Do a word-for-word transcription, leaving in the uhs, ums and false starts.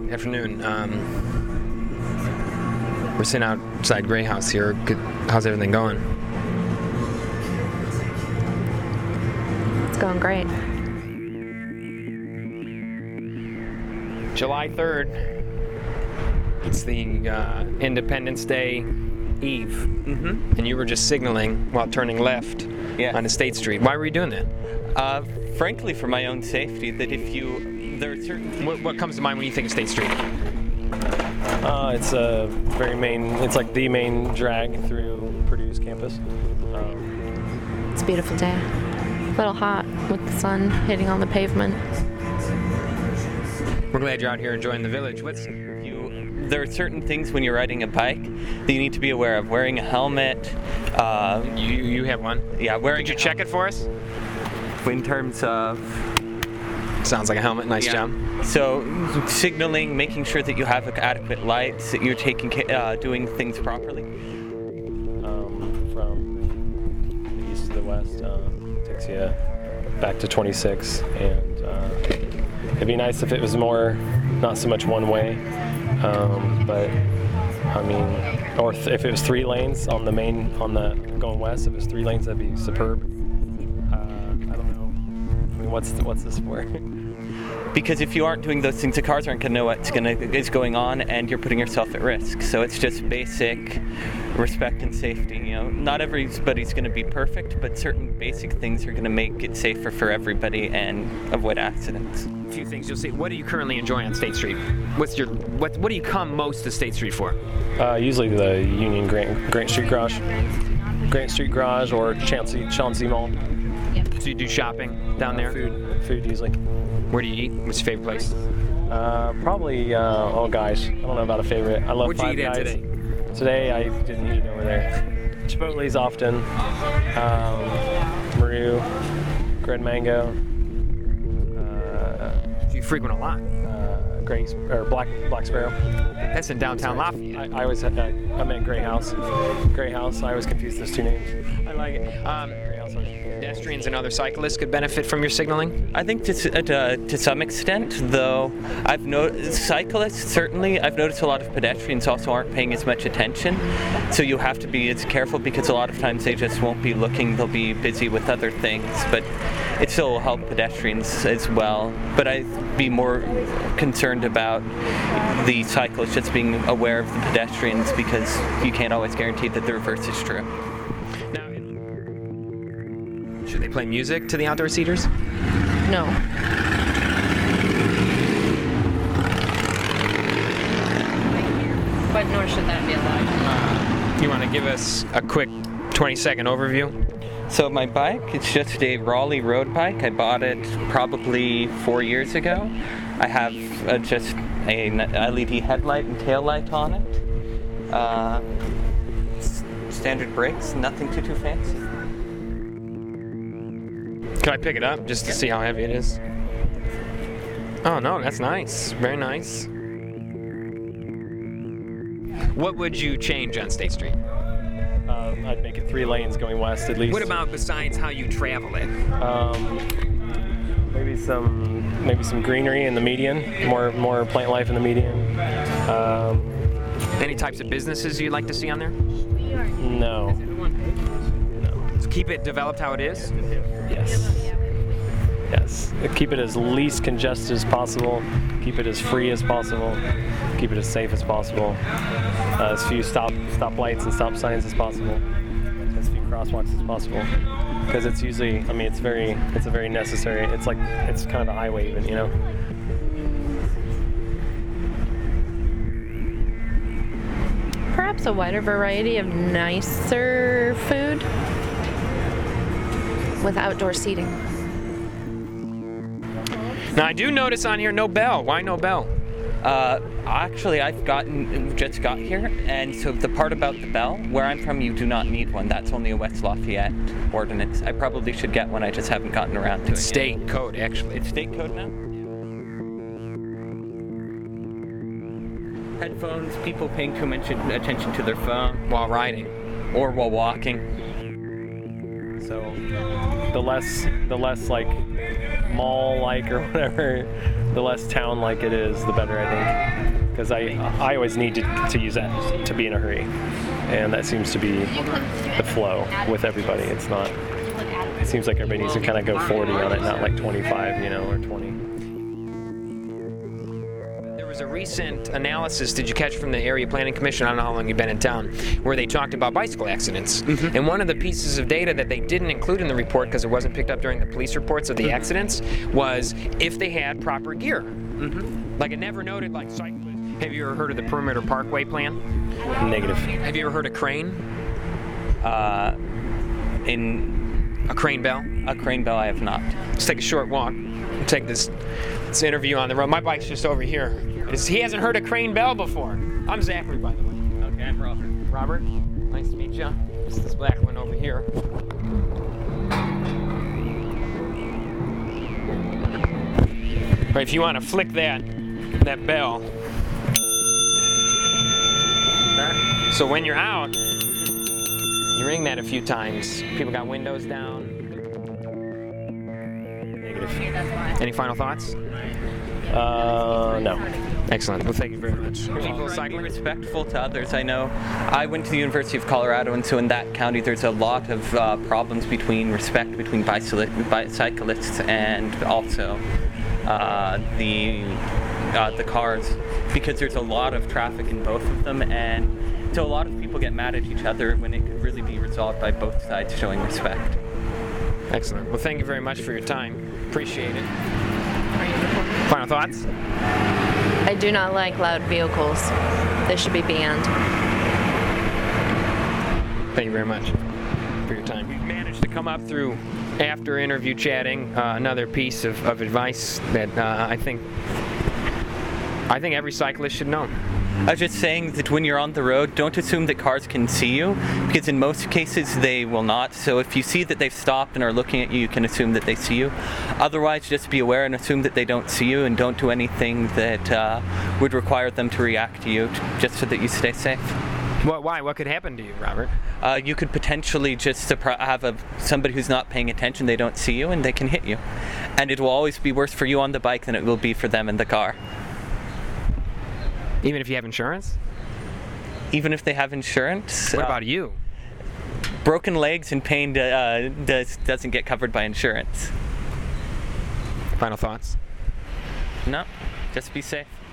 Afternoon. Um, we're sitting outside Gray House here. Good, how's everything going? It's going great. July third. It's the uh, Independence Day Eve. Mm-hmm. And you were just signaling while turning left yeah. on State Street. Why were you doing that? Uh, frankly, for my own safety, that if you, there are certain... What, what comes to mind when you think of State Street? Uh, it's a very main, it's like the main drag through Purdue's campus. Um, It's a beautiful day. A little hot with the sun hitting on the pavement. We're glad you're out here enjoying the village. What's you, there are certain things when you're riding a bike that you need to be aware of. Wearing a helmet. Uh, you you have one? Yeah, wearing. Could you check it for us? In terms of. Sounds like a helmet. Nice yeah. job. So, signaling, making sure that you have adequate lights, that you're taking, uh, doing things properly. Um, from the east to the west, uh, takes you back to twenty-six, and uh, it'd be nice if it was more, not so much one way, um, but I mean, or th- if it was three lanes on the main, on the going west, if it was three lanes, that'd be superb. Uh, I don't know. I mean, what's what's this for? Because if you aren't doing those things, the cars aren't going to know what's gonna is going on, and you're putting yourself at risk. So it's just basic respect and safety. You know, not everybody's going to be perfect, but certain basic things are going to make it safer for everybody and avoid accidents. A few things you'll see. What do you currently enjoy on State Street? What's your what? What do you come most to State Street for? Uh, usually the Union Grant, Grant Street Garage, Grant Street Garage, or Chauncey Chauncey Mall. So you do shopping down there? Food, food usually. Where do you eat? What's your favorite place? Uh, probably, uh, oh gosh, I don't know about a favorite. I love What'd Five you eat at Guys. today? Today I didn't eat over there. Chipotle's often. Um, Maru, Red Mango. Uh, Do you frequent a lot? uh, Gray, or Black Black Sparrow. That's in downtown Lafayette. I, I always had, uh, I meant Gray House. Gray House. I always confuse those two names. I like it. Um, Gray House. pedestrians and other cyclists could benefit from your signaling? I think to, to, to some extent, though, I've noticed cyclists, certainly, I've noticed a lot of pedestrians also aren't paying as much attention. So you have to be as careful because a lot of times they just won't be looking, they'll be busy with other things. But it still will help pedestrians as well. But I'd be more concerned about the cyclists just being aware of the pedestrians because you can't always guarantee that the reverse is true. Now, should they play music to the outdoor seaters? No. But nor should that be allowed. You want to give us a quick twenty second overview? So my bike, it's just a Raleigh road bike. I bought it probably four years ago. I have uh, just an L E D headlight and tail light on it. Uh, s- standard brakes, nothing too too fancy. Can I pick it up just to see how heavy it is? Oh no, that's nice. Very nice. What would you change on State Street? Um, I'd make it three lanes going west at least. What about besides how you travel it? Um, maybe some maybe some greenery in the median, more more plant life in the median. Um, Any types of businesses you'd like to see on there? no. So keep it developed how it is? Yes. Yes. Keep it as least congested as possible. Keep it as free as possible. Keep it as safe as possible. Uh, as few stop stop lights and stop signs as possible. As few crosswalks as possible. Because it's usually, I mean, it's very, it's a very necessary. It's like, it's kind of a highway even, you know. Perhaps a wider variety of nicer food with outdoor seating. Now I do notice on here no bell. Why no bell? Uh, actually, I've gotten just got here, and so the part about the bell, where I'm from, you do not need one. That's only a West Lafayette ordinance. I probably should get one. I just haven't gotten around to it. State yet. code, actually. It's state code now. Headphones. People paying too much attention to their phone While riding. or while walking. So the less, the less like mall-like or whatever, the less town like it is, the better, I think. Because I I always need to, to use that to be in a hurry. And that seems to be the flow with everybody. It's not, it seems like everybody needs to kind of go forty on it, not like twenty-five, you know, or twenty. There was a recent analysis, did you catch, from the Area Planning Commission, I don't know how long you've been in town, where they talked about bicycle accidents. Mm-hmm. And one of the pieces of data that they didn't include in the report because it wasn't picked up during the police reports of the mm-hmm. accidents was if they had proper gear. Mm-hmm. Like it never noted like cyclists. Have you ever heard of the Perimeter Parkway Plan? Negative. Have you ever heard of Crane? Uh, in a crane bell? A crane bell I have not. Let's take a short walk. We'll take this, this interview on the road. My bike's just over here. It's, he hasn't heard of Crane Bell before. I'm Zachary, by the way. Okay, I'm Robert. Robert, nice to meet you. This is this black one over here. Right, if you want to flick that, that bell. So when you're out, you ring that a few times. People got windows down. Negative. Any final thoughts? Uh, no. Excellent. Well, thank you very much. People are being respectful to others. I know I went to the University of Colorado, and so in that county there's a lot of uh, problems between respect between bicyclists, bicyclists and also uh, the uh, the cars, because there's a lot of traffic in both of them, and so a lot of people get mad at each other when it could really be resolved by both sides showing respect. Excellent. Well, thank you very much for your time. Appreciate it. Final thoughts? I do not like loud vehicles. They should be banned. Thank you very much for your time. We've managed to come up through after interview chatting uh, another piece of, of advice that uh, I think I think every cyclist should know. I was just saying that when you're on the road, don't assume that cars can see you, because in most cases they will not. So if you see that they've stopped and are looking at you, you can assume that they see you. Otherwise, just be aware and assume that they don't see you, and don't do anything that uh, would require them to react to you, just so that you stay safe. What? Why? What could happen to you, Robert? Uh, you could potentially just have a, somebody who's not paying attention, they don't see you, and they can hit you. And it will always be worse for you on the bike than it will be for them in the car. Even if you have insurance? Even if they have insurance? What uh, about you? Broken legs and pain uh, does, doesn't get covered by insurance. Final thoughts? No, just be safe.